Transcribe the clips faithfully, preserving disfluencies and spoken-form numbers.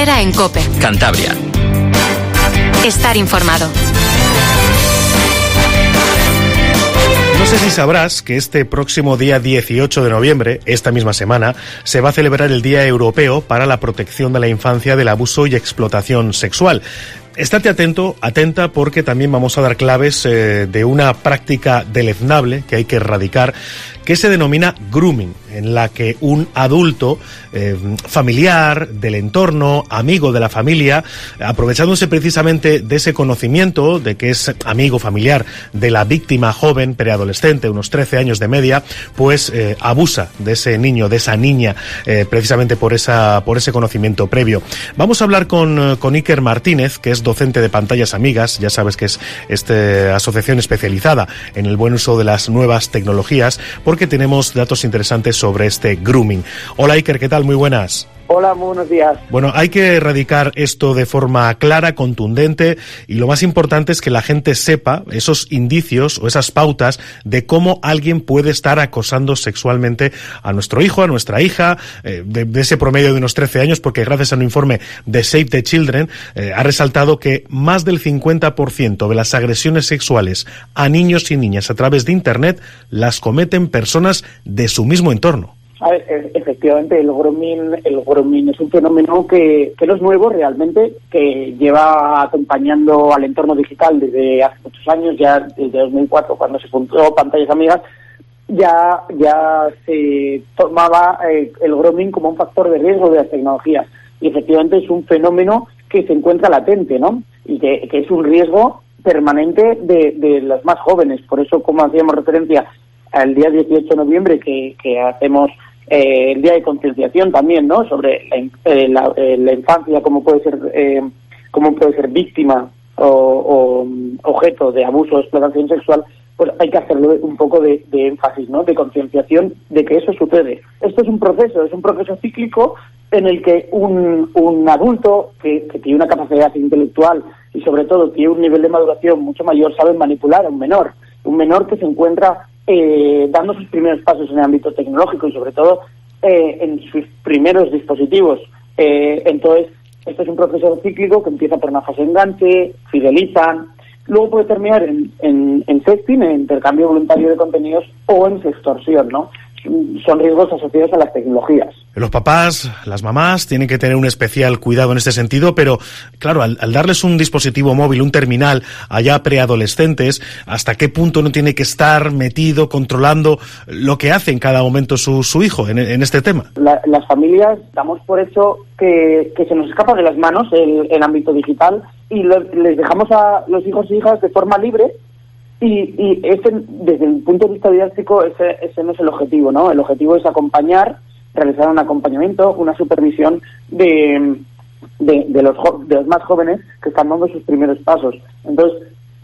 Herrera en COPE. Cantabria. Estar informado. No sé si sabrás que este próximo día dieciocho de noviembre, esta misma semana, se va a celebrar el Día Europeo para la Protección de la Infancia del Abuso y Explotación Sexual. Estate atento, atenta, porque también vamos a dar claves eh, de una práctica deleznable que hay que erradicar, que se denomina grooming, en la que un adulto eh, familiar, del entorno, amigo de la familia, aprovechándose precisamente de ese conocimiento de que es amigo familiar de la víctima joven, preadolescente, unos trece años de media, pues eh, abusa de ese niño, de esa niña, eh, precisamente por esa por ese conocimiento previo. Vamos a hablar con, con Iker Martínez, que es docente de Pantallas Amigas, ya sabes que es esta asociación especializada en el buen uso de las nuevas tecnologías, porque tenemos datos interesantes sobre este grooming. Hola Iker, ¿qué tal? Muy buenas. Hola, muy buenos días. Bueno, hay que erradicar esto de forma clara, contundente, y lo más importante es que la gente sepa esos indicios o esas pautas de cómo alguien puede estar acosando sexualmente a nuestro hijo, a nuestra hija, eh, de, de ese promedio de unos trece años, porque gracias a un informe de Save the Children eh, ha resaltado que más del cincuenta por ciento de las agresiones sexuales a niños y niñas a través de Internet las cometen personas de su mismo entorno. A ver, efectivamente, el grooming, el grooming es un fenómeno que, que no es nuevo realmente, que lleva acompañando al entorno digital desde hace muchos años, ya desde dos mil cuatro, cuando se fundó Pantallas Amigas, ya, ya se tomaba eh, el grooming como un factor de riesgo de las tecnologías. Y efectivamente es un fenómeno que se encuentra latente, ¿no? Y que, que es un riesgo permanente de, de los más jóvenes. Por eso, como hacíamos referencia al día dieciocho de noviembre, que, que hacemos eh, el día de concienciación también, ¿no? Sobre la, eh, la, eh, la infancia, cómo puede ser eh, cómo puede ser víctima o, o objeto de abuso o explotación sexual, pues hay que hacerle un poco de, de énfasis, ¿no? De concienciación de que eso sucede. Esto es un proceso, es un proceso cíclico en el que un, un adulto que, que tiene una capacidad intelectual y sobre todo tiene un nivel de maduración mucho mayor sabe manipular a un menor, un menor que se encuentra Eh, dando sus primeros pasos en el ámbito tecnológico y sobre todo eh, en sus primeros dispositivos. Eh, entonces, esto es un proceso cíclico que empieza por una fase de enganche, fidelizan, luego puede terminar en, en, en sexting, en intercambio voluntario de contenidos o en sextorsión, ¿no? Son riesgos asociados a las tecnologías. Los papás, las mamás, tienen que tener un especial cuidado en este sentido, pero claro, al, al darles un dispositivo móvil, un terminal, allá preadolescentes, ¿hasta qué punto no tiene que estar metido, controlando lo que hace en cada momento su, su hijo en, en este tema? La, las familias damos por hecho que, que se nos escapa de las manos el, el ámbito digital y lo, les dejamos a los hijos e hijas de forma libre. Y, y ese, desde el punto de vista didáctico, ese, ese no es el objetivo, ¿no? El objetivo es acompañar, realizar un acompañamiento, una supervisión de, de, de, los, de los más jóvenes que están dando sus primeros pasos. Entonces,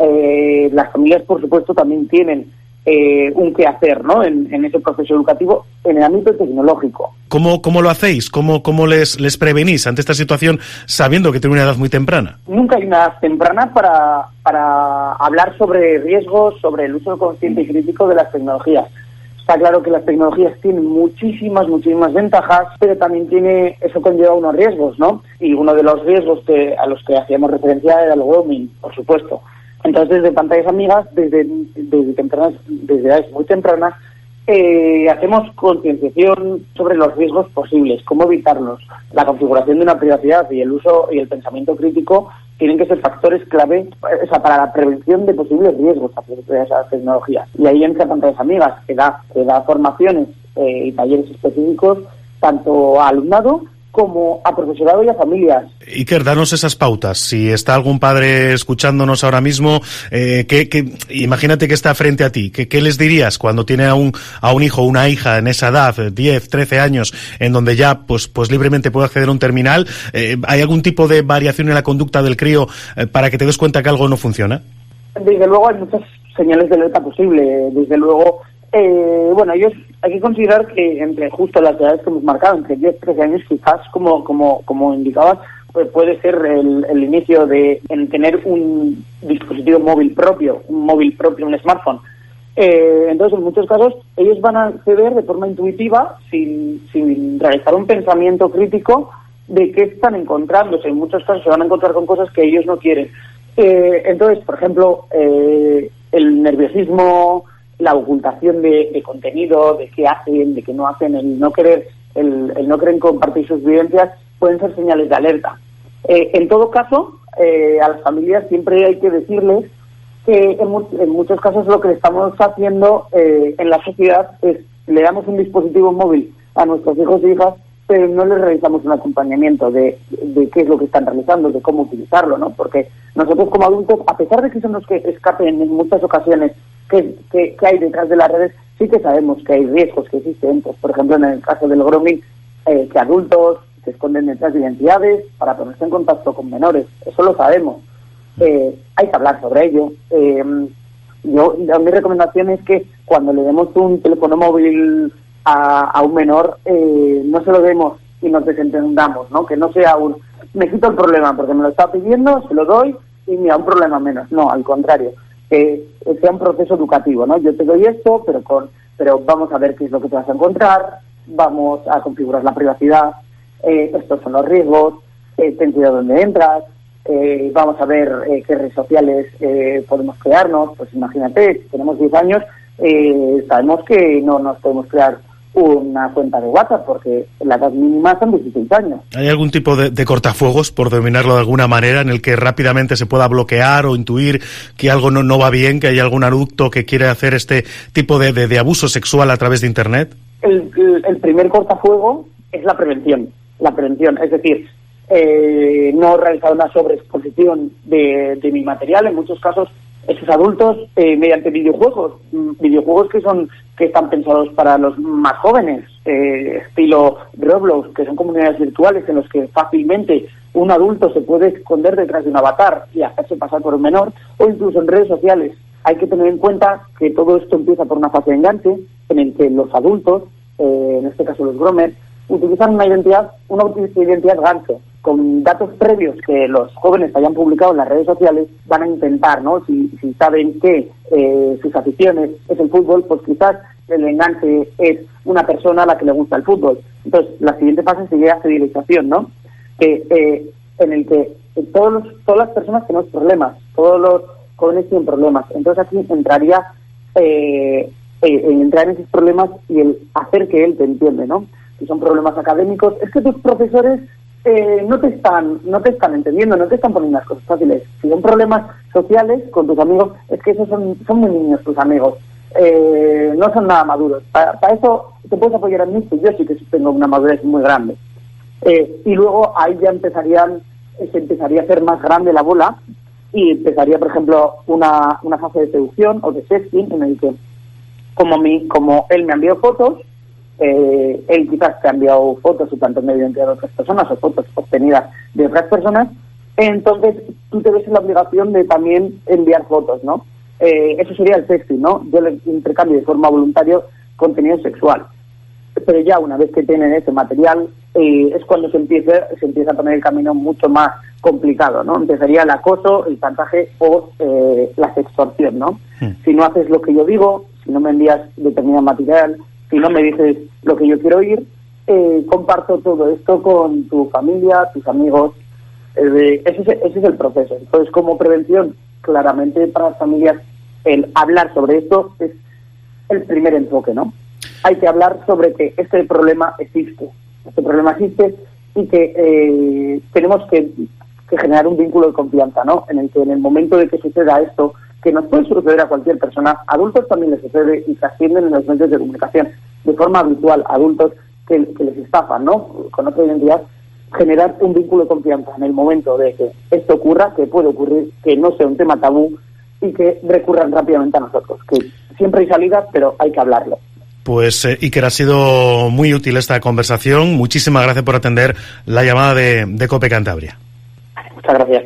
eh, las familias, por supuesto, también tienen eh, un qué hacer, ¿no? En, en ese proceso educativo, en el ámbito tecnológico. ¿Cómo, cómo lo hacéis? ¿Cómo, cómo les, les prevenís ante esta situación sabiendo que tiene una edad muy temprana? Nunca hay una edad temprana para, para hablar sobre riesgos, sobre el uso consciente y crítico de las tecnologías. Está claro que las tecnologías tienen muchísimas, muchísimas ventajas, pero también tiene, eso conlleva unos riesgos, ¿no? Y uno de los riesgos que, a los que hacíamos referencia era el grooming, por supuesto. Entonces, desde Pantallas Amigas, desde, desde, tempranas, desde edades muy tempranas, eh, hacemos concienciación sobre los riesgos posibles, cómo evitarlos. La configuración de una privacidad y el uso y el pensamiento crítico tienen que ser factores clave, o sea, para la prevención de posibles riesgos de esas tecnologías. Y ahí entra Pantallas Amigas, que da, que da formaciones eh, y talleres específicos tanto a alumnado como a profesorado y a familias. Iker, danos esas pautas. Si está algún padre escuchándonos ahora mismo, eh, que, que, imagínate que está frente a ti, ¿qué, qué les dirías cuando tiene a un, a un hijo o una hija en esa edad, diez, trece años, en donde ya pues, pues libremente puede acceder a un terminal? Eh, ¿Hay algún tipo de variación en la conducta del crío eh, para que te des cuenta que algo no funciona? Desde luego hay muchas señales de alerta posible. Desde luego, eh, bueno, ellos hay que considerar que entre justo las edades que hemos marcado, entre diez y trece años, quizás, como como como indicabas, pues puede ser el, el inicio de en tener un dispositivo móvil propio, un móvil propio, un smartphone. Eh, entonces, en muchos casos, ellos van a acceder de forma intuitiva, sin, sin realizar un pensamiento crítico de qué están encontrándose. En muchos casos se van a encontrar con cosas que ellos no quieren. Eh, entonces, por ejemplo, eh, el nerviosismo, la ocultación de, de contenido, de qué hacen, de qué no hacen, el no querer, el, el no querer compartir sus vivencias, pueden ser señales de alerta. Eh, en todo caso, eh, a las familias siempre hay que decirles que en, mu- en muchos casos lo que le estamos haciendo eh, en la sociedad es le damos un dispositivo móvil a nuestros hijos e hijas, pero no les realizamos un acompañamiento de, de qué es lo que están realizando, de cómo utilizarlo, ¿no? Porque nosotros como adultos, a pesar de que son los que escapen en muchas ocasiones qué, qué, qué hay detrás de las redes, sí que sabemos que hay riesgos que existen. Pues, por ejemplo, en el caso del grooming, eh, que adultos se esconden detrás de identidades para ponerse en contacto con menores. Eso lo sabemos. Eh, hay que hablar sobre ello. Eh, yo, mi recomendación es que cuando le demos un teléfono móvil a, a un menor, eh, no se lo demos y nos desentendamos, ¿no? Que no sea un, me quito el problema porque me lo está pidiendo, se lo doy y mira, un problema menos. No, al contrario, que sea un proceso educativo, ¿no? Yo te doy esto, pero con, pero vamos a ver qué es lo que te vas a encontrar, vamos a configurar la privacidad, eh, estos son los riesgos, eh, ten cuidado donde entras, eh, vamos a ver eh, qué redes sociales eh, podemos crearnos. Pues imagínate, si tenemos diez años, eh, sabemos que no nos podemos crear una cuenta de WhatsApp porque la edad mínima son dieciséis años. ¿Hay algún tipo de, de cortafuegos, por denominarlo de alguna manera, en el que rápidamente se pueda bloquear o intuir que algo no, no va bien, que hay algún adulto que quiere hacer este tipo de, de, de abuso sexual a través de Internet? El, el, el primer cortafuego es la prevención. La prevención, es decir, eh, no realizar una sobreexposición de, de mi material. En muchos casos, esos adultos, eh, mediante videojuegos, videojuegos que son que están pensados para los más jóvenes, eh, estilo Roblox, que son comunidades virtuales en los que fácilmente un adulto se puede esconder detrás de un avatar y hacerse pasar por un menor, o incluso en redes sociales. Hay que tener en cuenta que todo esto empieza por una fase de enganche, en el que los adultos, eh, en este caso los groomers, utilizan una identidad, una identidad gancho, con datos previos que los jóvenes hayan publicado en las redes sociales. Van a intentar, ¿no? Si, si saben que eh, sus aficiones es el fútbol, pues quizás el enganche es una persona a la que le gusta el fútbol. Entonces, la siguiente fase sería fidelización, ¿no? Eh, eh, en el que todos los, todas las personas tenemos problemas, todos los jóvenes tienen problemas. Entonces aquí entraría eh, eh, entrar en esos problemas y el hacer que él te entiende, ¿no? Si son problemas académicos, es que tus profesores eh, no te están no te están entendiendo, no te están poniendo las cosas fáciles. Si son problemas sociales con tus amigos, es que esos son, son muy niños tus amigos, eh, no son nada maduros. Para, para eso te puedes apoyar en mí, que yo sí que tengo una madurez muy grande. Eh, y luego ahí ya empezarían, se empezaría a hacer más grande la bola y empezaría, por ejemplo, una, una fase de seducción o de sexting en el que, como, mi, como él me envió fotos, Eh, él quizás te ha enviado fotos o tanto medio de otras personas o fotos obtenidas de otras personas, entonces tú te ves en la obligación de también enviar fotos, ¿no? Eh, eso sería el sexting, ¿no? Yo le intercambio de forma voluntaria contenido sexual. Pero ya una vez que tienen ese material, eh, es cuando se empieza, se empieza a poner el camino mucho más complicado, ¿no? Empezaría el acoso, el chantaje o eh, la sextorsión, ¿no? Sí. Si no haces lo que yo digo, si no me envías determinado material, si no me dices lo que yo quiero oír, eh, comparto todo esto con tu familia, tus amigos. Eh, ese, es, ese es el proceso. Entonces, como prevención, claramente para las familias, el hablar sobre esto es el primer enfoque, ¿no? Hay que hablar sobre que este problema existe. Este problema existe y que eh, tenemos que, que generar un vínculo de confianza, ¿no? En el que en el momento de que suceda esto, que nos puede suceder a cualquier persona, adultos también les sucede y trascienden en los medios de comunicación de forma habitual, adultos que, que les estafan, ¿no? Con otra identidad, generar un vínculo de confianza en el momento de que esto ocurra, que puede ocurrir, que no sea un tema tabú y que recurran rápidamente a nosotros, que siempre hay salidas, pero hay que hablarlo. Pues eh, Iker, ha sido muy útil esta conversación. Muchísimas gracias por atender la llamada de, de COPE Cantabria. Muchas gracias.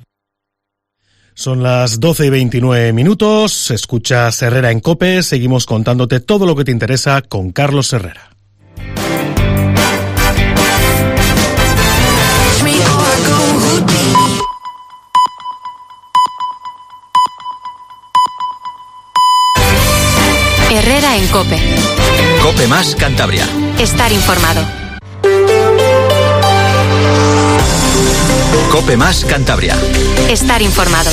Son las doce y veintinueve minutos, escuchas Herrera en COPE, seguimos contándote todo lo que te interesa con Carlos Herrera. Herrera en COPE. COPE más Cantabria. Estar informado. COPE Más Cantabria. Estar informado.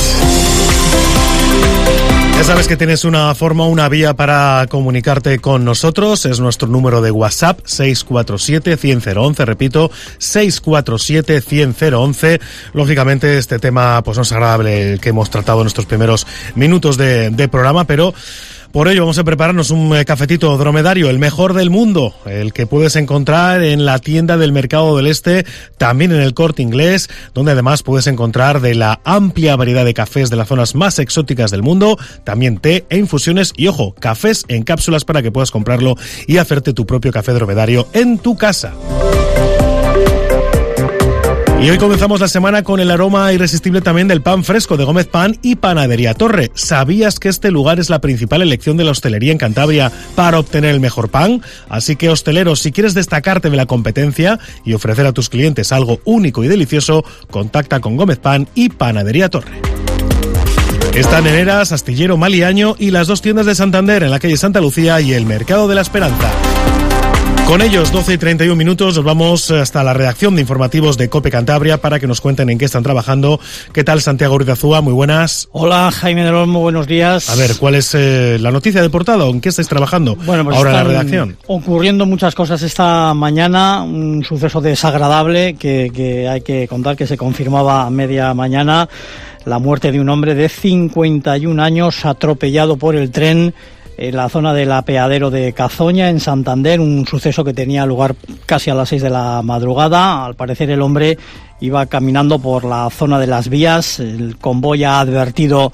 Ya sabes que tienes una forma, una vía para comunicarte con nosotros. Es nuestro número de WhatsApp, seis cuatro siete, cien, cero once. Repito, seis cuatro siete, cien, cero once. Lógicamente, este tema pues no es agradable el que hemos tratado en estos primeros minutos de, de programa, pero por ello vamos a prepararnos un cafetito dromedario, el mejor del mundo, el que puedes encontrar en la tienda del Mercado del Este, también en el Corte Inglés, donde además puedes encontrar de la amplia variedad de cafés de las zonas más exóticas del mundo, también té e infusiones y, ojo, cafés en cápsulas para que puedas comprarlo y hacerte tu propio café dromedario en tu casa. Y hoy comenzamos la semana con el aroma irresistible también del pan fresco de Gómez Pan y Panadería Torre. ¿Sabías que este lugar es la principal elección de la hostelería en Cantabria para obtener el mejor pan? Así que, hosteleros, si quieres destacarte de la competencia y ofrecer a tus clientes algo único y delicioso, contacta con Gómez Pan y Panadería Torre. Están en Eras, Astillero, Maliaño y las dos tiendas de Santander en la calle Santa Lucía y el Mercado de la Esperanza. Con ellos, doce y treinta y un minutos, nos vamos hasta la redacción de informativos de COPE Cantabria para que nos cuenten en qué están trabajando. ¿Qué tal, Santiago Ruiz-Azúa? Muy buenas. Hola, Jaime del Olmo, buenos días. A ver, ¿cuál es eh, la noticia de portada? ¿En qué estáis trabajando bueno, pues ahora en la redacción? Ocurriendo muchas cosas esta mañana, un suceso desagradable que, que hay que contar, que se confirmaba a media mañana, la muerte de un hombre de cincuenta y un años atropellado por el tren en la zona del apeadero de Cazoña, en Santander, un suceso que tenía lugar casi a las seis de la madrugada. Al parecer el hombre iba caminando por la zona de las vías, el convoy ha advertido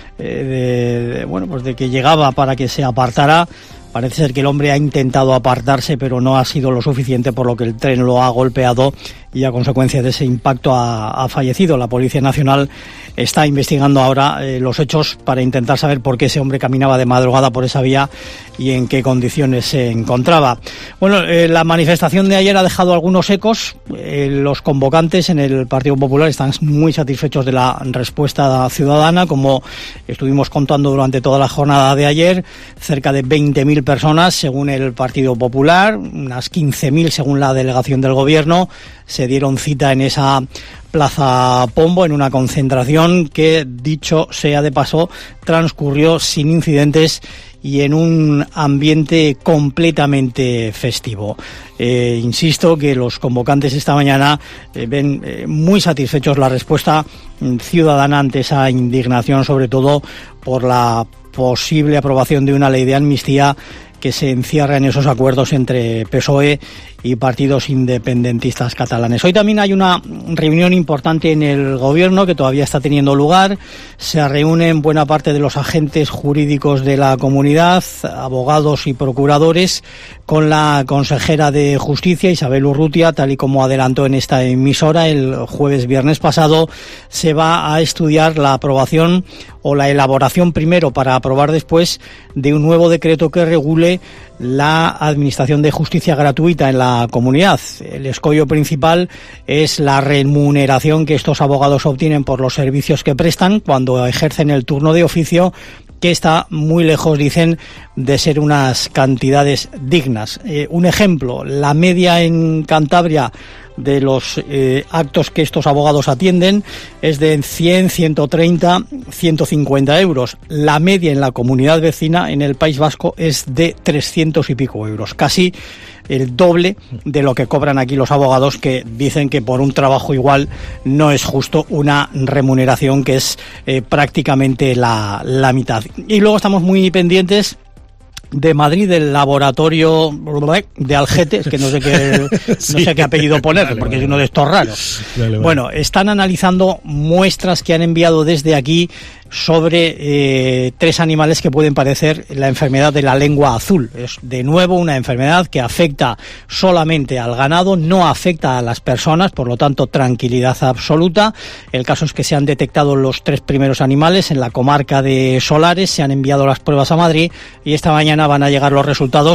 eh, de, de, bueno, pues de que llegaba para que se apartara. Parece ser que el hombre ha intentado apartarse, pero no ha sido lo suficiente, por lo que el tren lo ha golpeado y a consecuencia de ese impacto ha, ha fallecido. La Policía Nacional está investigando ahora eh, los hechos para intentar saber por qué ese hombre caminaba de madrugada por esa vía y en qué condiciones se encontraba. Bueno, eh, la manifestación de ayer ha dejado algunos ecos. Eh, los convocantes en el Partido Popular están muy satisfechos de la respuesta ciudadana, como estuvimos contando durante toda la jornada de ayer. Cerca de veinte mil personas, según el Partido Popular, unas quince mil según la delegación del Gobierno, se dieron cita en esa Plaza Pombo en una concentración que, dicho sea de paso, transcurrió sin incidentes y en un ambiente completamente festivo. Eh, insisto que los convocantes esta mañana eh, ven eh, muy satisfechos la respuesta ciudadana ante esa indignación, sobre todo por la posible aprobación de una ley de amnistía que se encierra en esos acuerdos entre P S O E y partidos independentistas catalanes. Hoy también hay una reunión importante en el Gobierno que todavía está teniendo lugar. Se reúnen buena parte de los agentes jurídicos de la comunidad, abogados y procuradores, con la consejera de Justicia, Isabel Urrutia, tal y como adelantó en esta emisora el jueves viernes pasado. Se va a estudiar la aprobación o la elaboración primero para aprobar después de un nuevo decreto que regule la administración de justicia gratuita en la comunidad. El escollo principal es la remuneración que estos abogados obtienen por los servicios que prestan cuando ejercen el turno de oficio, que está muy lejos, dicen, de ser unas cantidades dignas. Eh, un ejemplo, la media en Cantabria de los eh, actos que estos abogados atienden es de cien, ciento treinta, ciento cincuenta euros. La media en la comunidad vecina, en el País Vasco, es de trescientos y pico euros, casi el doble de lo que cobran aquí los abogados, que dicen que por un trabajo igual no es justo una remuneración que es eh, prácticamente la, la mitad. Y luego estamos muy pendientes de Madrid, del laboratorio de Algete, es que no sé qué, sí. no sé qué apellido ponerle, vale, porque vale, es uno de estos raros. Vale, vale. Bueno, están analizando muestras que han enviado desde aquí sobre eh, tres animales que pueden padecer la enfermedad de la lengua azul. Es de nuevo una enfermedad que afecta solamente al ganado, no afecta a las personas, por lo tanto tranquilidad absoluta. El caso es que se han detectado los tres primeros animales en la comarca de Solares, se han enviado las pruebas a Madrid y esta mañana van a llegar los resultados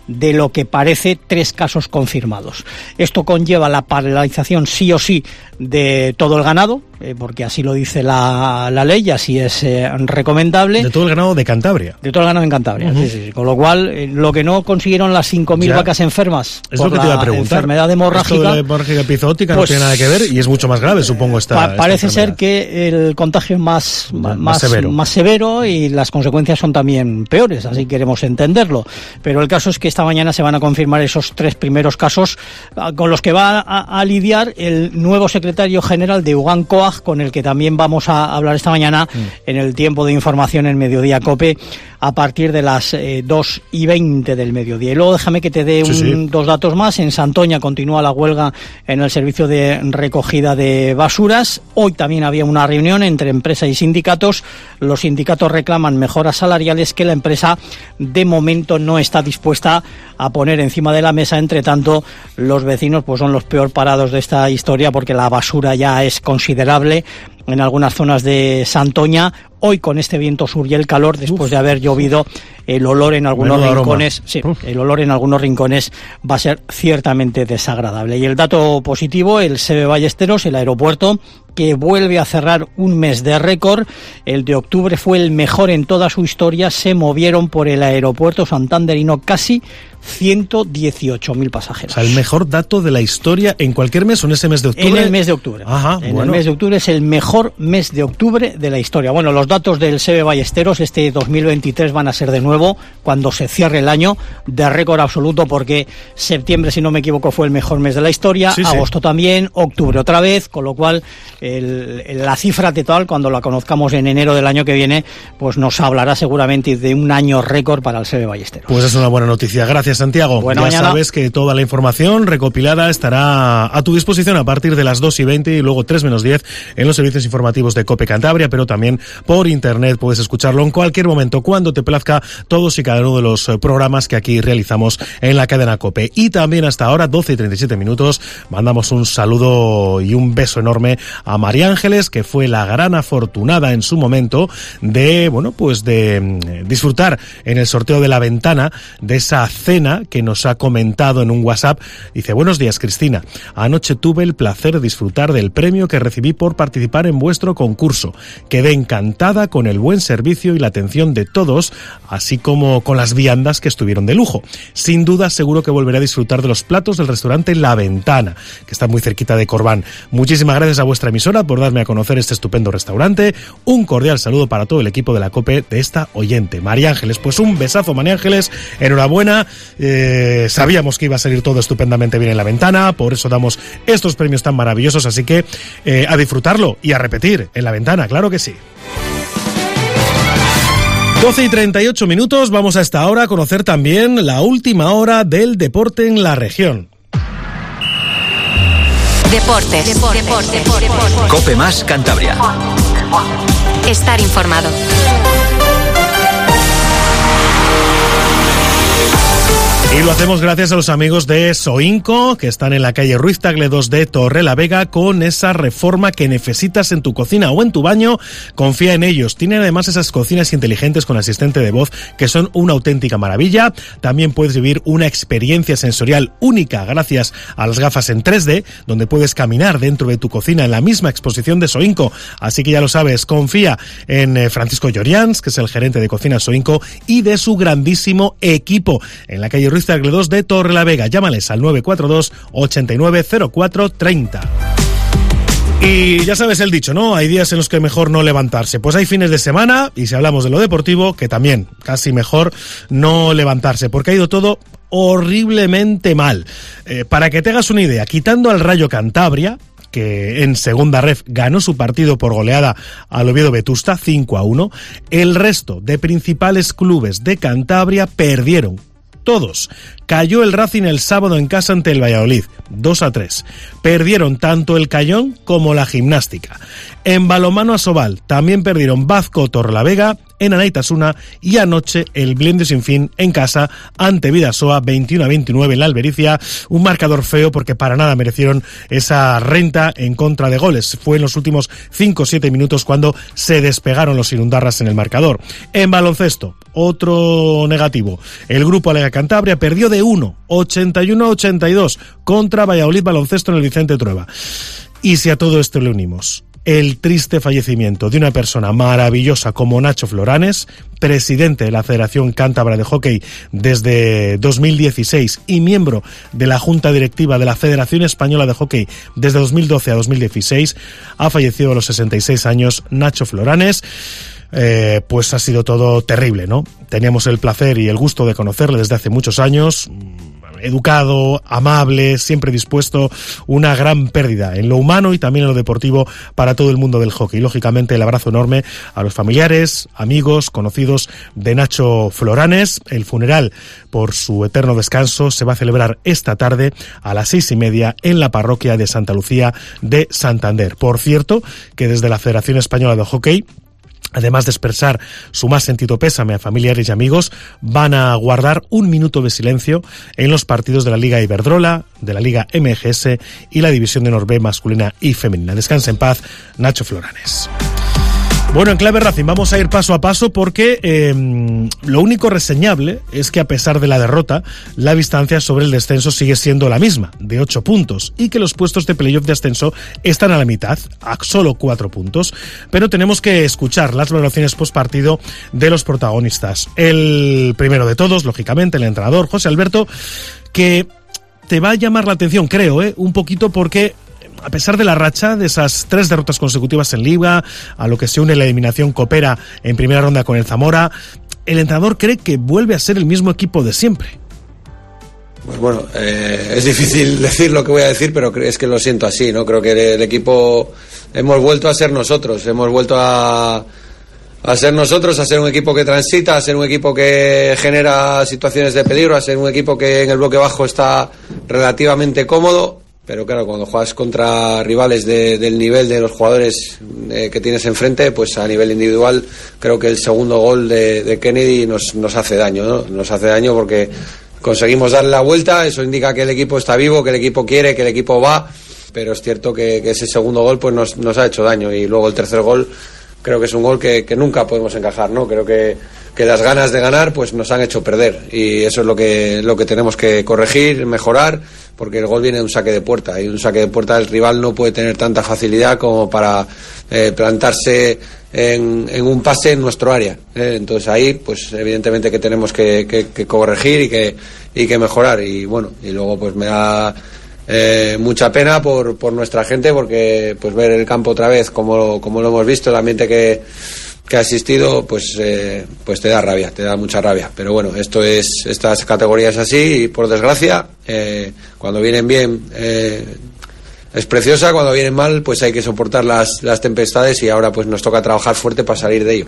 de lo que parece tres casos confirmados. Esto conlleva la paralización sí o sí de todo el ganado, eh, porque así lo dice la, la ley y así es eh, recomendable. De todo el ganado de Cantabria. De todo el ganado en Cantabria, uh-huh. sí, sí, sí. Con lo cual, eh, lo que no consiguieron las cinco mil vacas enfermas es por lo que te iba a preguntar. Enfermedad hemorrágica. Esto de la hemorragia epizootica pues, no tiene nada que ver y es mucho más grave, supongo, esta pa- Parece esta ser que el contagio es más, más, más, severo. más severo y las consecuencias son también peores, así queremos entenderlo. Pero el caso es que esta mañana se van a confirmar esos tres primeros casos con los que va a, a lidiar el nuevo secretario general de Ugan Coag, con el que también vamos a hablar esta mañana mm. en el tiempo de información en Mediodía COPE a partir de las eh, dos y veinte del mediodía. Y luego déjame que te dé sí, un, sí. dos datos más. En Santoña continúa la huelga en el servicio de recogida de basuras. Hoy también había una reunión entre empresa y sindicatos. Los sindicatos reclaman mejoras salariales que la empresa de momento no está dispuesta a poner encima de la mesa. Entre tanto, los vecinos pues son los peor parados de esta historia porque la basura ya es considerable en algunas zonas de Santoña. Hoy, con este viento sur y el calor, después Uf. de haber llovido, el olor en algunos Menudo rincones, sí, el olor en algunos rincones va a ser ciertamente desagradable. Y el dato positivo, el S E B Ballesteros, el aeropuerto, que vuelve a cerrar un mes de récord. El de octubre fue el mejor en toda su historia. Se movieron por el aeropuerto santanderino casi ciento dieciocho mil pasajeros. O sea, el mejor dato de la historia en cualquier mes o en ese mes de octubre. En el mes de octubre. Ajá, en bueno. el mes de octubre es el mejor mes de octubre de la historia. Bueno, los datos del S E B Ballesteros este dos mil veintitrés van a ser de nuevo, cuando se cierre el año, de récord absoluto, porque septiembre, si no me equivoco, fue el mejor mes de la historia, sí, agosto sí. también, octubre otra vez, con lo cual el, el, la cifra total, cuando la conozcamos en enero del año que viene, pues nos hablará seguramente de un año récord para el S E B Ballesteros. Pues es una buena noticia. Gracias, Santiago. Buena ya mañana. Sabes que toda la información recopilada estará a tu disposición a partir de las dos y veinte y luego tres menos diez en los servicios informativos de COPE Cantabria, pero también por internet puedes escucharlo en cualquier momento, cuando te plazca, todos y cada uno de los programas que aquí realizamos en la cadena COPE. Y también hasta ahora, doce y treinta y siete minutos, mandamos un saludo y un beso enorme a María Ángeles, que fue la gran afortunada en su momento de, bueno, pues de disfrutar en el sorteo de la ventana de esa cena que nos ha comentado en un WhatsApp. Dice: buenos días, Cristina. Anoche tuve el placer de disfrutar del premio que recibí por participar en vuestro concurso. Quedé encantada con el buen servicio y la atención de todos, así como con las viandas que estuvieron de lujo. Sin duda, seguro que volveré a disfrutar de los platos del restaurante La Ventana, que está muy cerquita de Corbán. Muchísimas gracias a vuestra emisora por darme a conocer este estupendo restaurante. Un cordial saludo para todo el equipo de la COPE de esta oyente, María Ángeles. Pues un besazo, María Ángeles. Enhorabuena. Eh, sabíamos que iba a salir todo estupendamente bien en La Ventana, por eso damos estos premios tan maravillosos, así que eh, a disfrutarlo y a repetir en La Ventana, claro que sí. doce y treinta y ocho minutos, vamos a esta hora a conocer también la última hora del deporte en la región. Deportes. Deportes. Deportes. Deportes. COPE más Cantabria. Estar informado. Y lo hacemos gracias a los amigos de Soinco, que están en la calle Ruiz Tagle dos de Torrelavega, con esa reforma que necesitas en tu cocina o en tu baño. Confía en ellos. Tienen además esas cocinas inteligentes con asistente de voz que son una auténtica maravilla. También puedes vivir una experiencia sensorial única gracias a las gafas en tres D, donde puedes caminar dentro de tu cocina en la misma exposición de Soinco. Así que ya lo sabes, confía en eh, Francisco Llorians, que es el gerente de cocina Soinco, y de su grandísimo equipo en la calle Ruiz Tagle dos de Torrelavega. Llámales al nueve cuatro dos, ochenta y nueve, cero cuatro treinta. Y ya sabes el dicho, ¿no? Hay días en los que mejor no levantarse. Pues hay fines de semana, y si hablamos de lo deportivo, que también casi mejor no levantarse, porque ha ido todo horriblemente mal. Eh, para que te hagas una idea, quitando al Rayo Cantabria, que en segunda ref ganó su partido por goleada al Oviedo Vetusta cinco a uno, el resto de principales clubes de Cantabria perdieron. Todos. Cayó el Racing el sábado en casa ante el Valladolid, dos a tres. Perdieron tanto el Cayón como la Gimnástica. En balonmano Asobal también perdieron Bazco Torrelavega en Anaitasuna y anoche el Blinde Sin Fin en casa ante Bidasoa veintiuno a veintinueve en la Albericia, un marcador feo porque para nada merecieron esa renta en contra de goles. Fue en los últimos cinco o siete minutos cuando se despegaron los irundarras en el marcador. En baloncesto, otro negativo. El grupo Alega Cantabria perdió de uno, ochenta y uno a ochenta y dos contra Valladolid Baloncesto en el Vicente Trueba. Y si a todo esto le unimos el triste fallecimiento de una persona maravillosa como Nacho Floranes, presidente de la Federación Cántabra de Hockey desde dos mil dieciséis y miembro de la Junta Directiva de la Federación Española de Hockey desde dos mil doce a dos mil dieciséis, ha fallecido a los sesenta y seis años Nacho Floranes. Eh, pues ha sido todo terrible, ¿no? Teníamos el placer y el gusto de conocerle desde hace muchos años. Educado, amable, siempre dispuesto, una gran pérdida en lo humano y también en lo deportivo para todo el mundo del hockey. Lógicamente el abrazo enorme a los familiares, amigos, conocidos de Nacho Floranes. El funeral por su eterno descanso se va a celebrar esta tarde a las seis y media en la parroquia de Santa Lucía de Santander. Por cierto, que desde la Federación Española de Hockey, además de expresar su más sentido pésame a familiares y amigos, van a guardar un minuto de silencio en los partidos de la Liga Iberdrola, de la Liga M G S y la División de Honor B masculina y femenina. Descansa en paz, Nacho Floranes. Bueno, en clave Racing vamos a ir paso a paso porque eh, lo único reseñable es que a pesar de la derrota, la distancia sobre el descenso sigue siendo la misma, de ocho puntos, y que los puestos de playoff de ascenso están a la mitad, a solo cuatro puntos. Pero tenemos que escuchar las valoraciones postpartido de los protagonistas. El primero de todos, lógicamente, el entrenador José Alberto, que te va a llamar la atención, creo, ¿eh? un poquito porque a pesar de la racha de esas tres derrotas consecutivas en Liga, a lo que se une la eliminación Copera en primera ronda con el Zamora, el entrenador cree que vuelve a ser el mismo equipo de siempre. Pues bueno, eh, es difícil decir lo que voy a decir, pero es que lo siento así, ¿no? Creo que el, el equipo hemos vuelto a ser nosotros, hemos vuelto a, a ser nosotros, a ser un equipo que transita, a ser un equipo que genera situaciones de peligro, a ser un equipo que en el bloque bajo está relativamente cómodo. Pero claro, cuando juegas contra rivales de, del nivel de los jugadores eh, que tienes enfrente, pues a nivel individual creo que el segundo gol de, de Kennedy nos, nos hace daño, ¿no? Nos hace daño porque conseguimos darle la vuelta, eso indica que el equipo está vivo, que el equipo quiere, que el equipo va, pero es cierto que, que ese segundo gol pues nos, nos ha hecho daño. Y luego el tercer gol creo que es un gol que, que nunca podemos encajar, ¿no? Creo que, que las ganas de ganar pues nos han hecho perder, y eso es lo que, lo que tenemos que corregir, mejorar, porque el gol viene de un saque de puerta, y un saque de puerta el rival no puede tener tanta facilidad como para eh, plantarse en, en un pase en nuestro área, ¿eh? Entonces ahí pues evidentemente que tenemos que, que, que corregir y que, y que mejorar. Y bueno, y luego pues me da eh, mucha pena por, por nuestra gente, porque pues ver el campo otra vez como, como lo hemos visto, el ambiente que que ha asistido, pues eh, pues te da rabia, te da mucha rabia. Pero bueno, esto es, estas categorías así, y por desgracia, eh, cuando vienen bien eh, es preciosa, cuando vienen mal, pues hay que soportar las, las tempestades, y ahora pues nos toca trabajar fuerte para salir de ello.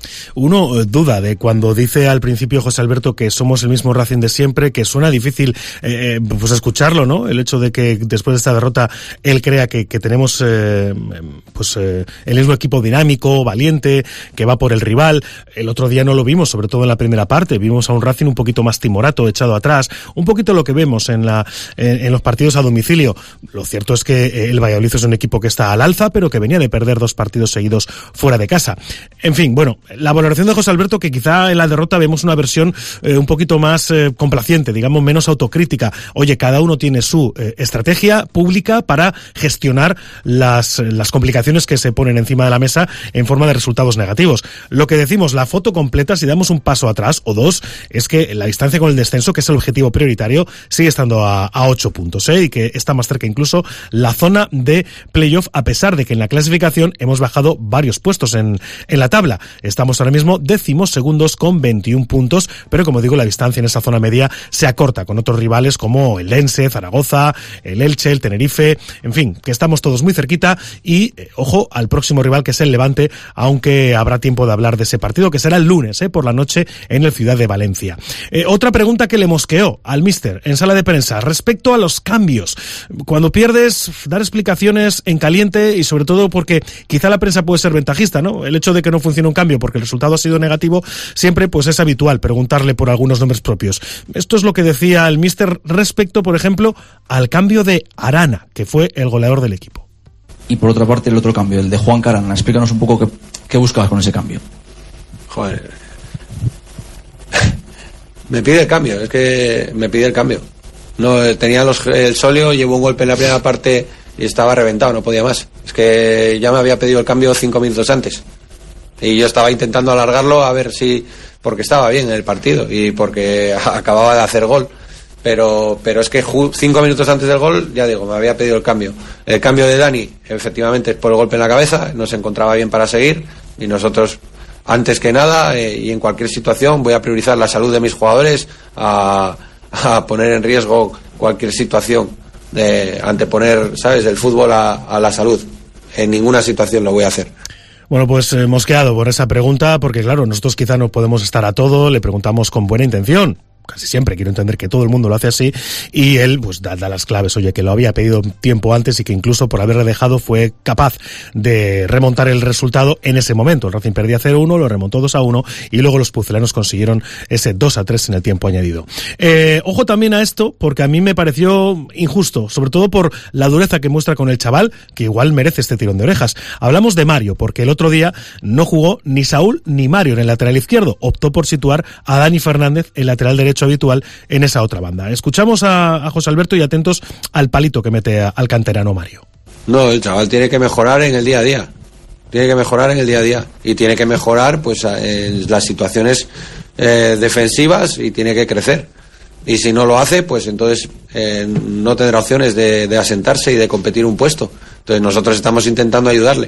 Uno eh, duda de cuando dice al principio José Alberto que somos el mismo Racing de siempre, que suena difícil eh, pues escucharlo, ¿no? El hecho de que después de esta derrota él crea que, que tenemos eh, pues eh, el mismo equipo dinámico, valiente, que va por el rival. El otro día no lo vimos, sobre todo en la primera parte, vimos a un Racing un poquito más timorato, echado atrás, un poquito lo que vemos en la en, en los partidos a domicilio. Lo cierto es que el Valladolid es un equipo que está al alza, pero que venía de perder dos partidos seguidos fuera de casa. En fin, bueno, la valoración de José Alberto, que quizá en la derrota vemos una versión eh, un poquito más eh, complaciente, digamos menos autocrítica. Oye, cada uno tiene su eh, estrategia pública para gestionar las, las complicaciones que se ponen encima de la mesa en forma de resultados negativos. Lo que decimos, la foto completa, si damos un paso atrás o dos, es que la distancia con el descenso, que es el objetivo prioritario, sigue estando a, a ocho puntos, ¿eh? Y que está más cerca incluso la zona de playoff, a pesar de que en la clasificación hemos bajado varios puestos en, en la tabla. Estamos ahora mismo décimos segundos con veintiún puntos, pero como digo, la distancia en esa zona media se acorta con otros rivales como el Lense, Zaragoza, el Elche, el Tenerife, en fin, que estamos todos muy cerquita. Y eh, ojo al próximo rival, que es el Levante, aunque habrá tiempo de hablar de ese partido, que será el lunes eh, por la noche en el Ciudad de Valencia. Eh, otra pregunta que le mosqueó al míster en sala de prensa respecto a los cambios. Cuando pierdes, dar explicaciones en caliente, y sobre todo porque quizá la prensa puede ser ventajista, ¿no? El hecho de que no funcione un cambio porque porque el resultado ha sido negativo, siempre pues es habitual preguntarle por algunos nombres propios. Esto es lo que decía el míster respecto, por ejemplo, al cambio de Arana, que fue el goleador del equipo. Y por otra parte el otro cambio, el de Juan Arana. Explícanos un poco qué, qué buscabas con ese cambio. Joder. Me pide el cambio, es que me pide el cambio. No, tenía los, el solio, llevó un golpe en la primera parte y estaba reventado, no podía más. Es que ya me había pedido el cambio cinco minutos antes. Y yo estaba intentando alargarlo a ver si... porque estaba bien en el partido y porque acababa de hacer gol. Pero, pero es que cinco minutos antes del gol, ya digo, me había pedido el cambio. El cambio de Dani, efectivamente, es por el golpe en la cabeza, no se encontraba bien para seguir y nosotros... Antes que nada, eh, y en cualquier situación, voy a priorizar la salud de mis jugadores, a, a poner en riesgo cualquier situación, de anteponer, ¿sabes?, el fútbol a, a la salud. En ninguna situación lo voy a hacer. Bueno, pues hemos quedado por esa pregunta, porque claro, nosotros quizá no podemos estar a todo, le preguntamos con buena intención. Casi siempre quiero entender que todo el mundo lo hace así, y él pues da, da las claves, oye, que lo había pedido tiempo antes y que incluso por haberle dejado fue capaz de remontar el resultado en ese momento. El Racing perdía cero uno, lo remontó dos a uno y luego los pucelanos consiguieron ese dos a tres en el tiempo añadido. Eh, ojo también a esto, porque a mí me pareció injusto, sobre todo por la dureza que muestra con el chaval, que igual merece este tirón de orejas. Hablamos de Mario, porque el otro día no jugó ni Saúl ni Mario en el lateral izquierdo, optó por situar a Dani Fernández, el lateral derecho habitual, en esa otra banda. Escuchamos a, a José Alberto y atentos al palito que mete a, al canterano Mario. No, el chaval tiene que mejorar en el día a día. Tiene que mejorar en el día a día. Y tiene que mejorar pues en las situaciones eh, defensivas y tiene que crecer. Y si no lo hace, pues entonces eh, no tendrá opciones de, de asentarse y de competir un puesto. Entonces nosotros estamos intentando ayudarle.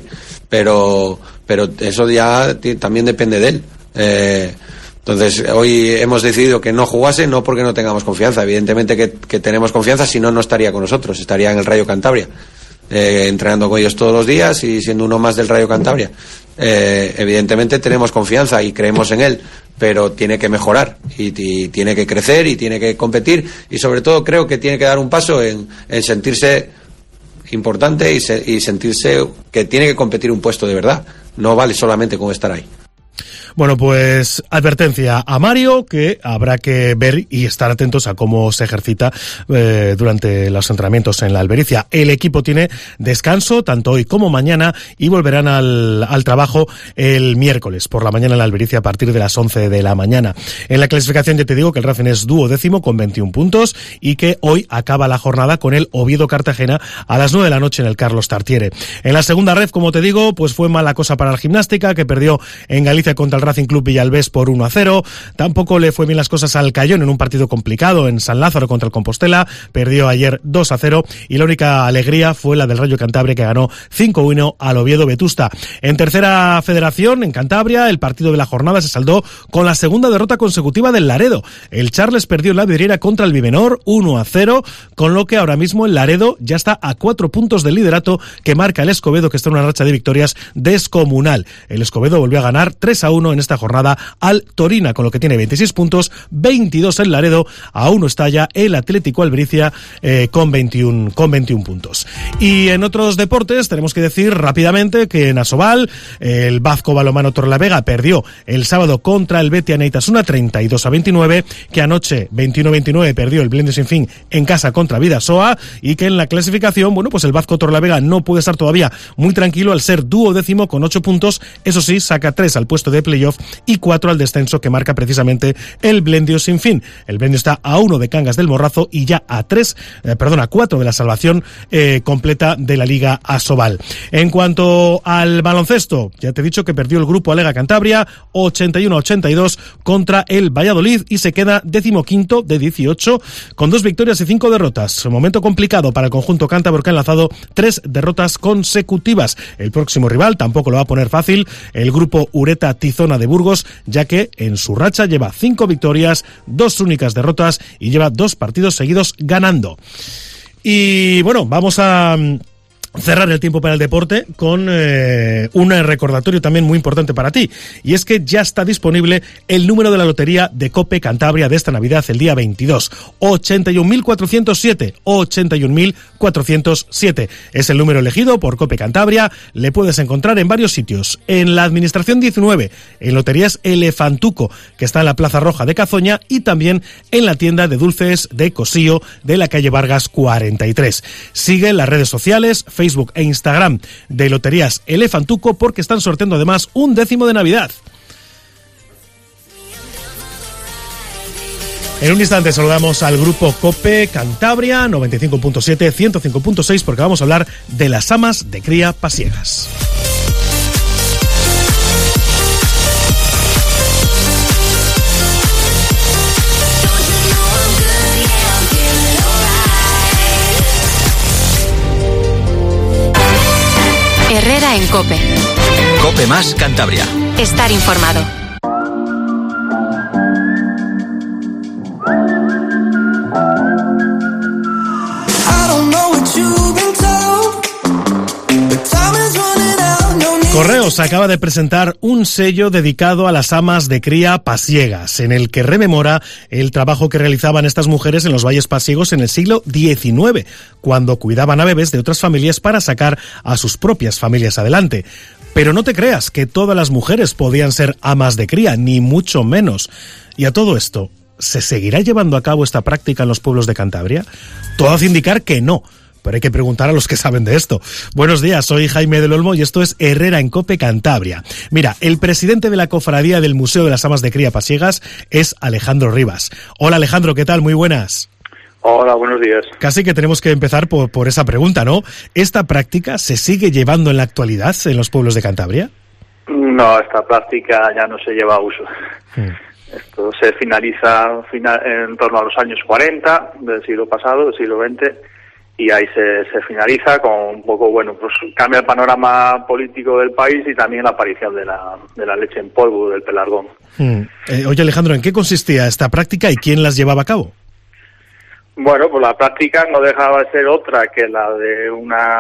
Pero, pero eso ya t- también depende de él. Eh, Entonces, hoy hemos decidido que no jugase, no porque no tengamos confianza. Evidentemente que, que tenemos confianza, si no, no estaría con nosotros, estaría en el Rayo Cantabria, eh, entrenando con ellos todos los días y siendo uno más del Rayo Cantabria. Eh, evidentemente tenemos confianza y creemos en él, pero tiene que mejorar y, y tiene que crecer y tiene que competir y sobre todo creo que tiene que dar un paso en, en sentirse importante y, se, y sentirse que tiene que competir un puesto de verdad. No vale solamente con estar ahí. Bueno, pues advertencia a Mario, que habrá que ver y estar atentos a cómo se ejercita eh, durante los entrenamientos en la Albericia. El equipo tiene descanso tanto hoy como mañana y volverán al, al trabajo el miércoles por la mañana en la Albericia a partir de las once de la mañana. En la clasificación ya te digo que el Racing es duodécimo con veintiún puntos y que hoy acaba la jornada con el Oviedo Cartagena a las nueve de la noche en el Carlos Tartiere. En la segunda red, como te digo, pues fue mala cosa para la Gimnástica, que perdió en Galicia contra el Racing Club Villalbés por uno a cero. Tampoco le fue bien las cosas al Cayón en un partido complicado en San Lázaro contra el Compostela. Perdió ayer dos a cero y la única alegría fue la del Rayo Cantabria, que ganó cinco a uno al Oviedo Vetusta. En tercera federación, en Cantabria, el partido de la jornada se saldó con la segunda derrota consecutiva del Laredo. El Charles perdió en la vidriera contra el Vimenor uno a cero, con lo que ahora mismo el Laredo ya está a cuatro puntos del liderato que marca el Escobedo, que está en una racha de victorias descomunal. El Escobedo volvió a ganar tres a uno en esta jornada al Torina, con lo que tiene veintiséis puntos, veintidós el Laredo, a uno está ya el Atlético Albericia eh, con veintiuno puntos. Y en otros deportes tenemos que decir rápidamente que en Asobal el Vasco Balonmano Torrelavega perdió el sábado contra el Betia Neitasuna treinta y dos a veintinueve, que anoche veintiuno a veintinueve perdió el Blendio Sin Fin en casa contra Vidasoa, y que en la clasificación, bueno, pues el Vasco Torrelavega no puede estar todavía muy tranquilo al ser duodécimo con ocho puntos, eso sí, saca tres al puesto de playoff y cuatro al descenso que marca precisamente el Blendio Sin Fin. El Blendio está a uno de Cangas del Morrazo y ya a tres, eh, perdón, a cuatro de la salvación eh, completa de la Liga Asobal. En cuanto al baloncesto, ya te he dicho que perdió el grupo Alega Cantabria ochenta y uno a ochenta y dos contra el Valladolid y se queda decimoquinto de dieciocho con dos victorias y cinco derrotas. Un momento complicado para el conjunto cántabro, que ha enlazado tres derrotas consecutivas. El próximo rival tampoco lo va a poner fácil, el grupo Ureta Tizona de Burgos, ya que en su racha lleva cinco victorias, dos únicas derrotas y lleva dos partidos seguidos ganando. Y bueno, vamos a cerrar el tiempo para el deporte con eh, un recordatorio también muy importante para ti, y es que ya está disponible el número de la lotería de COPE Cantabria de esta Navidad, el día veintidós, ochenta y un mil cuatrocientos siete, ochenta y un mil cuatrocientos siete. Es el número elegido por COPE Cantabria. Le puedes encontrar en varios sitios: en la Administración diecinueve, en Loterías Elefantuco, que está en la Plaza Roja de Cazoña, y también en la tienda de dulces de Cosío de la calle Vargas cuarenta y tres. Sigue las redes sociales, Facebook e Instagram de Loterías Elefantuco, porque están sorteando además un décimo de Navidad. En un instante saludamos al grupo COPE Cantabria, noventa y cinco punto siete, ciento cinco punto seis, porque vamos a hablar de las amas de cría pasiegas. Herrera en COPE. COPE más Cantabria. Estar informado. Correos acaba de presentar un sello dedicado a las amas de cría pasiegas, en el que rememora el trabajo que realizaban estas mujeres en los valles pasiegos en el siglo diecinueve, cuando cuidaban a bebés de otras familias para sacar a sus propias familias adelante. Pero no te creas que todas las mujeres podían ser amas de cría, ni mucho menos. Y a todo esto, ¿se seguirá llevando a cabo esta práctica en los pueblos de Cantabria? Todo hace indicar que no. Pero hay que preguntar a los que saben de esto. Buenos días, soy Jaime del Olmo y esto es Herrera en COPE Cantabria. Mira, el presidente de la cofradía del Museo de las Amas de Cría Pasiegas es Alejandro Rivas. Hola Alejandro, ¿qué tal? Muy buenas. Hola, buenos días. Casi que tenemos que empezar por, por esa pregunta, ¿no? ¿Esta práctica se sigue llevando en la actualidad en los pueblos de Cantabria? No, esta práctica ya no se lleva a uso. Hmm. Esto se finaliza en torno a los años cuarenta del siglo pasado, del siglo veinte, y ahí se, se finaliza con un poco, bueno, pues cambia el panorama político del país y también la aparición de la, de la leche en polvo, del pelargón. Hmm. Eh, oye Alejandro, ¿en qué consistía esta práctica y quién las llevaba a cabo? Bueno, pues la práctica no dejaba de ser otra que la de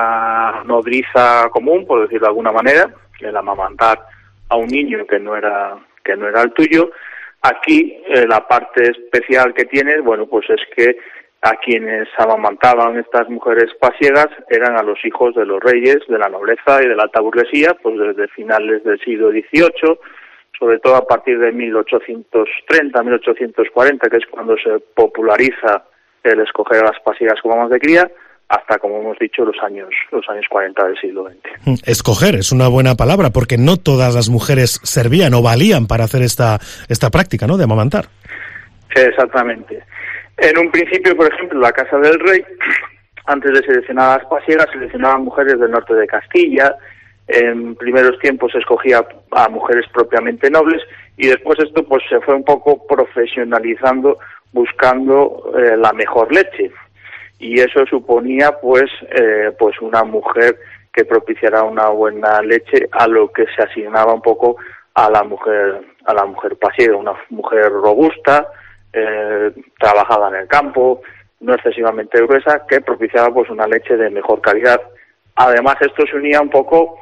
una nodriza común, por decirlo de alguna manera, el amamantar a un niño que no era, que no era el tuyo. Aquí eh, la parte especial que tiene, bueno, pues es que a quienes amamantaban estas mujeres pasiegas eran a los hijos de los reyes, de la nobleza y de la alta burguesía, pues desde finales del siglo dieciocho, sobre todo a partir de mil ochocientos treinta, mil ochocientos cuarenta, que es cuando se populariza el escoger a las pasiegas como amas de cría, hasta, como hemos dicho, los años los años cuarenta del siglo veinte. Escoger es una buena palabra, porque no todas las mujeres servían o valían para hacer esta esta práctica, ¿no?, de amamantar. Exactamente. En un principio, por ejemplo, la Casa del Rey, antes de seleccionar a las pasiegas, seleccionaban mujeres del norte de Castilla. En primeros tiempos se escogía a mujeres propiamente nobles, y después esto pues se fue un poco profesionalizando, buscando eh, la mejor leche. Y eso suponía pues eh, pues una mujer que propiciara una buena leche, a lo que se asignaba un poco a la mujer a la mujer pasiega, una mujer robusta, eh, trabajada en el campo, no excesivamente gruesa, que propiciaba pues una leche de mejor calidad. Además, esto se unía un poco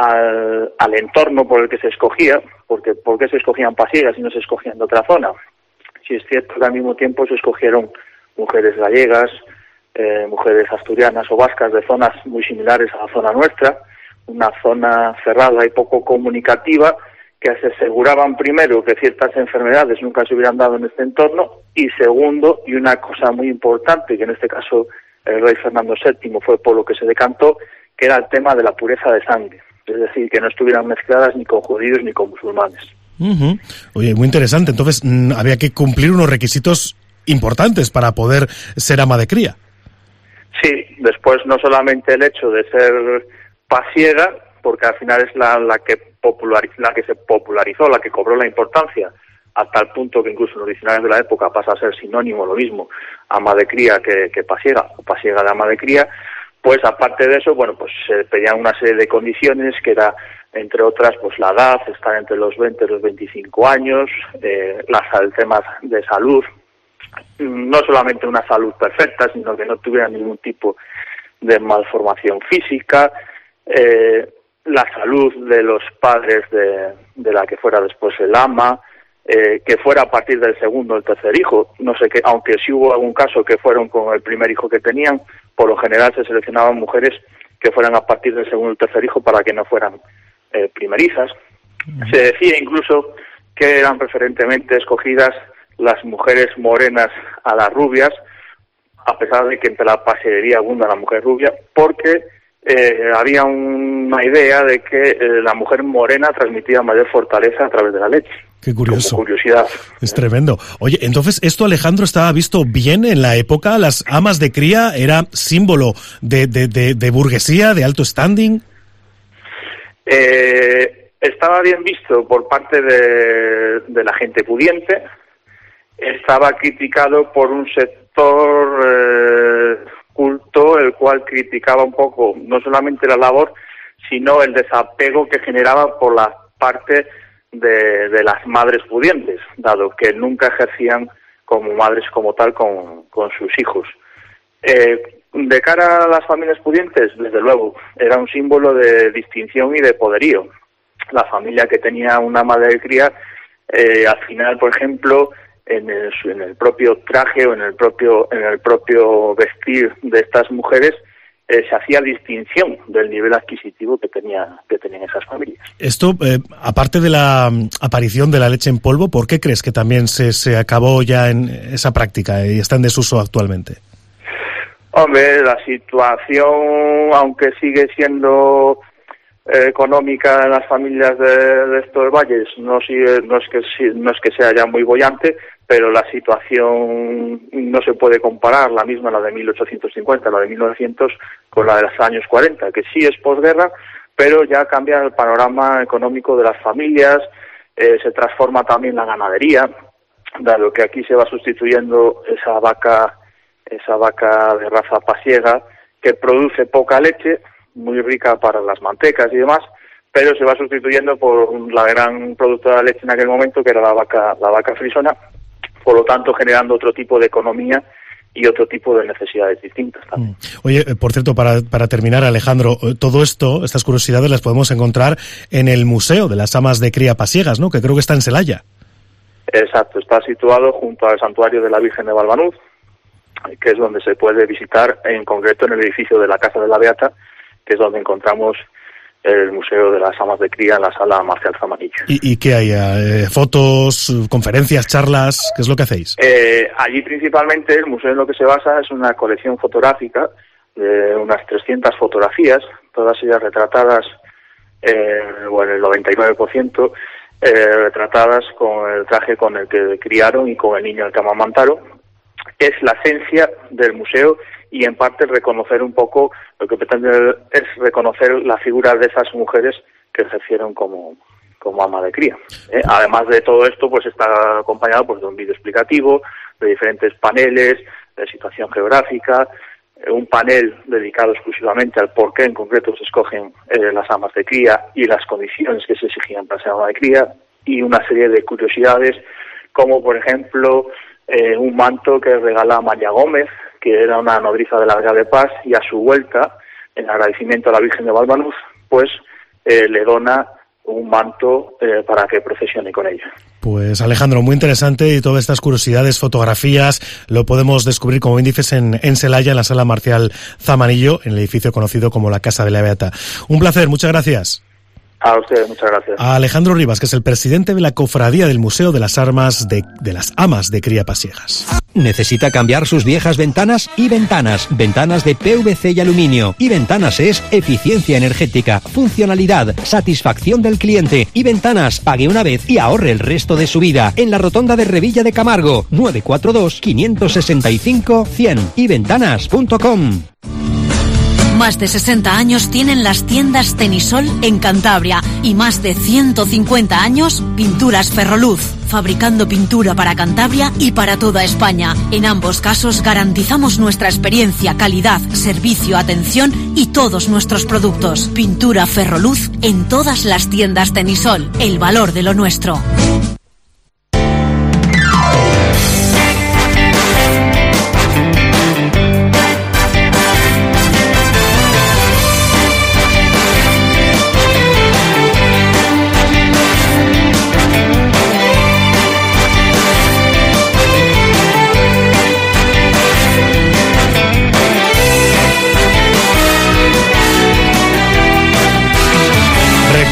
al, al entorno por el que se escogía, porque ¿por qué se escogían pasiegas y no se escogían de otra zona? Si es cierto que al mismo tiempo se escogieron mujeres gallegas, eh, mujeres asturianas o vascas de zonas muy similares a la zona nuestra, una zona cerrada y poco comunicativa, que se aseguraban primero que ciertas enfermedades nunca se hubieran dado en este entorno, y segundo, y una cosa muy importante, que en este caso el rey Fernando séptimo fue por lo que se decantó, que era el tema de la pureza de sangre, es decir, que no estuvieran mezcladas ni con judíos ni con musulmanes. Uh-huh. Oye, muy interesante. Entonces, mmm, había que cumplir unos requisitos importantes para poder ser ama de cría. Sí, después no solamente el hecho de ser pasiega, porque al final es la, la que populariz, la que se popularizó, la que cobró la importancia, hasta el punto que incluso en los diccionarios de la época pasa a ser sinónimo, lo mismo, ama de cría que, que pasiega, o pasiega de ama de cría. Pues aparte de eso, bueno, pues se pedían una serie de condiciones, que era, entre otras, pues la edad, estar entre los veinte y los veinticinco años, eh, las, el tema de salud, no solamente una salud perfecta, sino que no tuviera ningún tipo de malformación física, eh, la salud de los padres de, de la que fuera después el ama, eh, que fuera a partir del segundo o el tercer hijo, no sé qué, aunque sí hubo algún caso que fueron con el primer hijo que tenían, por lo general se seleccionaban mujeres que fueran a partir del segundo o el tercer hijo para que no fueran eh, primerizas. Se decía incluso que eran preferentemente escogidas las mujeres morenas a las rubias, a pesar de que entre la pasiería abunda la mujer rubia, porque eh, había una idea de que eh, la mujer morena transmitía mayor fortaleza a través de la leche. Qué curioso. Como curiosidad. Es tremendo. Oye, entonces, ¿esto, Alejandro, estaba visto bien en la época? ¿Las amas de cría era símbolo de, de, de, de burguesía, de alto standing? Eh, estaba bien visto por parte de, de la gente pudiente. Estaba criticado por un sector eh, culto, el cual criticaba un poco no solamente la labor, sino el desapego que generaba por la parte de, de las madres pudientes, dado que nunca ejercían como madres como tal con, con sus hijos. Eh, de cara a las familias pudientes, desde luego, era un símbolo de distinción y de poderío. La familia que tenía una madre de cría, eh, al final, por ejemplo, en el, en el propio traje o en el propio en el propio vestir de estas mujeres eh, se hacía distinción del nivel adquisitivo que tenía que tenían esas familias. Esto, eh, aparte de la aparición de la leche en polvo, ¿por qué crees que también se, se acabó ya en esa práctica y está en desuso actualmente? Hombre, la situación, aunque sigue siendo eh, económica en las familias de, de estos valles, no sigue, no es que no es que sea ya muy boyante, pero la situación no se puede comparar, la misma, la de mil ochocientos cincuenta, la de mil novecientos, con la de los años cuarenta, que sí es posguerra, pero ya cambia el panorama económico de las familias, eh, se transforma también la ganadería, dado que aquí se va sustituyendo esa vaca, esa vaca de raza pasiega, que produce poca leche, muy rica para las mantecas y demás, pero se va sustituyendo por la gran productora de leche en aquel momento, que era la vaca, la vaca frisona, por lo tanto generando otro tipo de economía y otro tipo de necesidades distintas también. Oye, por cierto, para, para terminar, Alejandro, todo esto, estas curiosidades las podemos encontrar en el Museo de las Amas de Cría Pasiegas, ¿no?, que creo que está en Celaya. Exacto, está situado junto al Santuario de la Virgen de Valvanuz, que es donde se puede visitar, en concreto en el edificio de la Casa de la Beata, que es donde encontramos el Museo de las Amas de Cría en la Sala Marcial Zamanillo. ¿Y, y qué hay? Eh, ¿Fotos, conferencias, charlas? ¿Qué es lo que hacéis? Eh, allí principalmente el museo en lo que se basa es una colección fotográfica de unas trescientas fotografías, todas ellas retratadas, eh, bueno, el noventa y nueve por ciento, eh, retratadas con el traje con el que criaron y con el niño al que amamantaron. Es la esencia del museo y en parte reconocer un poco, lo que pretende es reconocer la figura de esas mujeres que ejercieron como, como ama de cría. ¿eh? Además de todo esto, pues está acompañado pues de un vídeo explicativo, de diferentes paneles, de situación geográfica, eh, un panel dedicado exclusivamente al por qué en concreto se escogen eh, las amas de cría y las condiciones que se exigían para ser ama de cría, y una serie de curiosidades, como por ejemplo eh, un manto que regala María Gómez, que era una nodriza de la Vega de Paz, y a su vuelta, en agradecimiento a la Virgen de Valvanuz, pues eh, le dona un manto eh, para que procesione con ella. Pues Alejandro, muy interesante, y todas estas curiosidades, fotografías, lo podemos descubrir, como bien dices, en, en Celaya, en la Sala Marcial Zamanillo, en el edificio conocido como la Casa de la Beata. Un placer, muchas gracias. A ustedes, muchas gracias. A Alejandro Rivas, que es el presidente de la Cofradía del Museo de las Armas de, de las Amas de Cría Pasiegas. ¿Necesita cambiar sus viejas ventanas? Y Ventanas, ventanas de P V C y aluminio. Y Ventanas es eficiencia energética, funcionalidad, satisfacción del cliente. Y Ventanas, pague una vez y ahorre el resto de su vida. En la rotonda de Revilla de Camargo, nueve cuatro dos, cinco seis cinco, cien. y ventanas punto com. Más de sesenta años tienen las tiendas Tenisol en Cantabria y más de ciento cincuenta años Pinturas Ferroluz, fabricando pintura para Cantabria y para toda España. En ambos casos garantizamos nuestra experiencia, calidad, servicio, atención y todos nuestros productos. Pintura Ferroluz en todas las tiendas Tenisol, el valor de lo nuestro.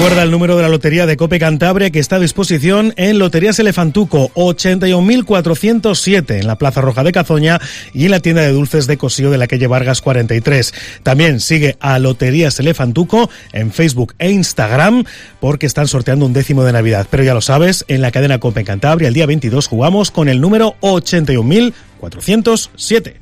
Recuerda el número de la Lotería de Cope Cantabria, que está a disposición en Loterías Elefantuco, ochenta y un mil cuatrocientos siete, en la Plaza Roja de Cazoña y en la tienda de dulces de Cosío de la calle Vargas cuarenta y tres. También sigue a Loterías Elefantuco en Facebook e Instagram, porque están sorteando un décimo de Navidad. Pero ya lo sabes, en la cadena Cope Cantabria el día veintidós jugamos con el número ochenta y un mil cuatrocientos siete.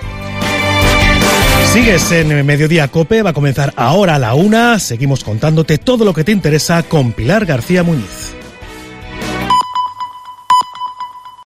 Sigues en Mediodía Cope, va a comenzar ahora a la una. Seguimos contándote todo lo que te interesa con Pilar García Muñiz.